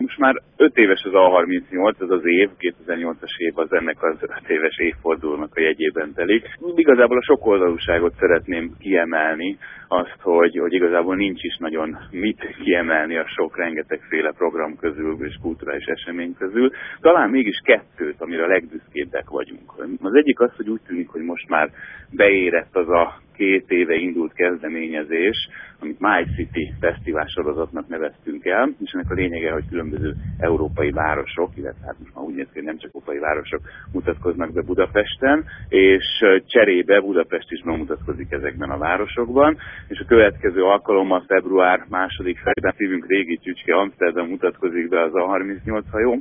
Most már 5 éves az A38, ez az év, 2008-as év az ennek az 5 éves évfordulónak a jegyében telik. Igazából a sokoldalúságot szeretném kiemelni, azt, hogy igazából nincs is nagyon mit kiemelni a sok rengetegféle program közül és kulturális esemény közül. Talán mégis kettőt, amire a legbüszkébbek vagyunk. Az egyik az, hogy úgy tűnik, hogy most már beérett az a 2 éve indult kezdeményezés, amit My City fesztivál sorozatnak neveztünk el, és ennek a lényege, hogy különböző európai városok, illetve hát most már úgy néz ki, hogy nem csak európai városok mutatkoznak be Budapesten, és cserébe Budapest is bemutatkozik ezekben a városokban, és a következő alkalommal február 2. felében szívünk régi csücske Amsterdam mutatkozik be az A38 hajó.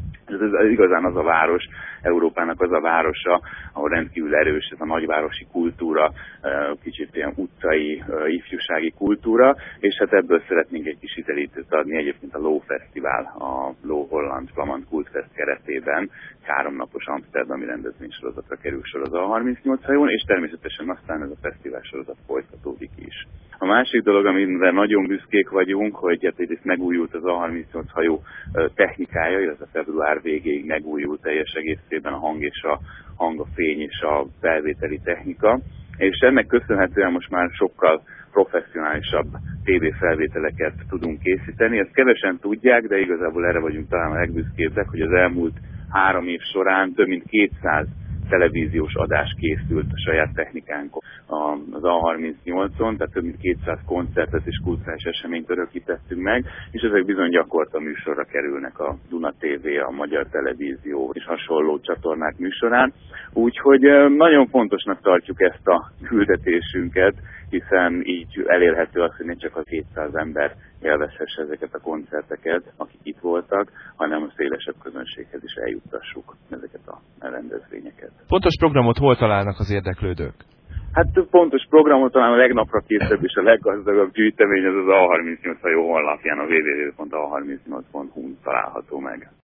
Ez igazán az a város, Európának az a városa, ahol rendkívül erős ez a nagyvárosi kultúra, kicsit ilyen utcai, ifjúsági kultúra, és hát ebből szeretnénk egy kis hitelítőt adni egyébként a Ló Fesztivál, a Ló Holland Flamand Kultfest keretében 3 napos amsterdami rendezvénysorozatra kerül sor az A38 hajón, és természetesen aztán ez a fesztivál sorozat folytatódik is. A másik dolog, amire nagyon büszkék vagyunk, hogy hát egyrészt megújult az A38 hajó technikája, illetve február végéig megújult teljes egészében a hang, a fény és a felvételi technika, és ennek köszönhetően most már sokkal professzionálisabb tévéfelvételeket tudunk készíteni. Ezt kevesen tudják, de igazából erre vagyunk talán a legbüszkébbek, hogy az elmúlt 3 év során több mint 200 televíziós adás készült a saját technikánkon az A38-on, tehát több mint 200 koncertet és kulturális eseményt örökítettünk meg, és ezek bizony gyakorta műsorra kerülnek a Duna TV, a Magyar Televízió és hasonló csatornák műsorán. Úgyhogy nagyon fontosnak tartjuk ezt a küldetésünket, hiszen így elérhető az, hogy ne csak a 200 ember élvezhesse ezeket a koncerteket, akik itt voltak, hanem a szélesebb közönséghez is eljuttassuk ezeket a rendezvényeket. Pontos programot hol találnak az érdeklődők? Hát pontos programot talán a legnapra készebb és a leggazdagabb gyűjtemény az A38 hajó honlapján, a www.a38.hu található meg.